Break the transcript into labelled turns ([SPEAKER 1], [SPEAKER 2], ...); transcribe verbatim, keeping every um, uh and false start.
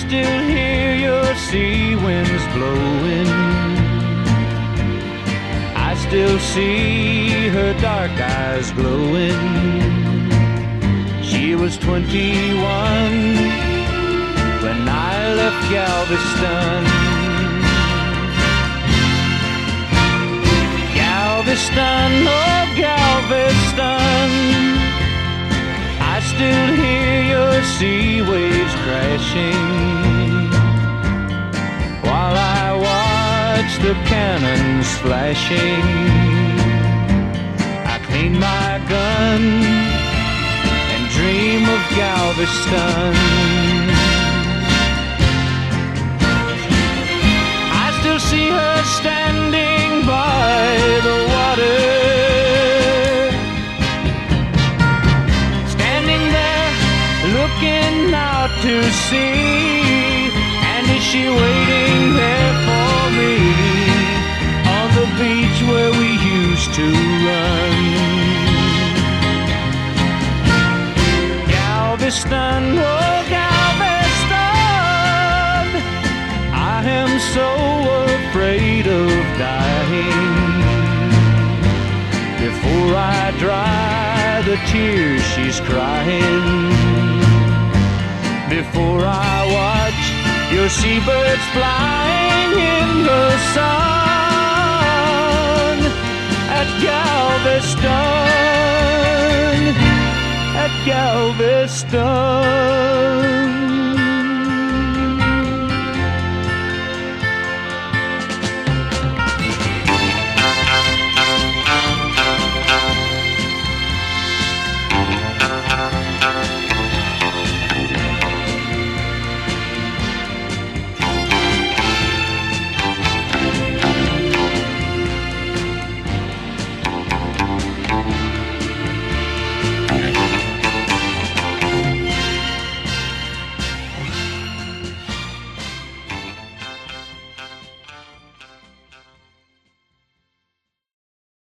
[SPEAKER 1] still hear your sea winds blowing. I still see her dark eyes glowing. She was twenty-one when I left Galveston. Galveston, oh Galveston, I still hear your sea waves crashing, while I watch the cannons flashing. I clean my gun and dream of Galveston. I still see her standing by the water, standing there looking out to sea. And is she waiting there for me on the beach where we used to run? Galveston, oh Galveston, I am so afraid of dying. Before I dry the tears she's crying, before I watch your seabirds flying in the sun, at Galveston, at Galveston.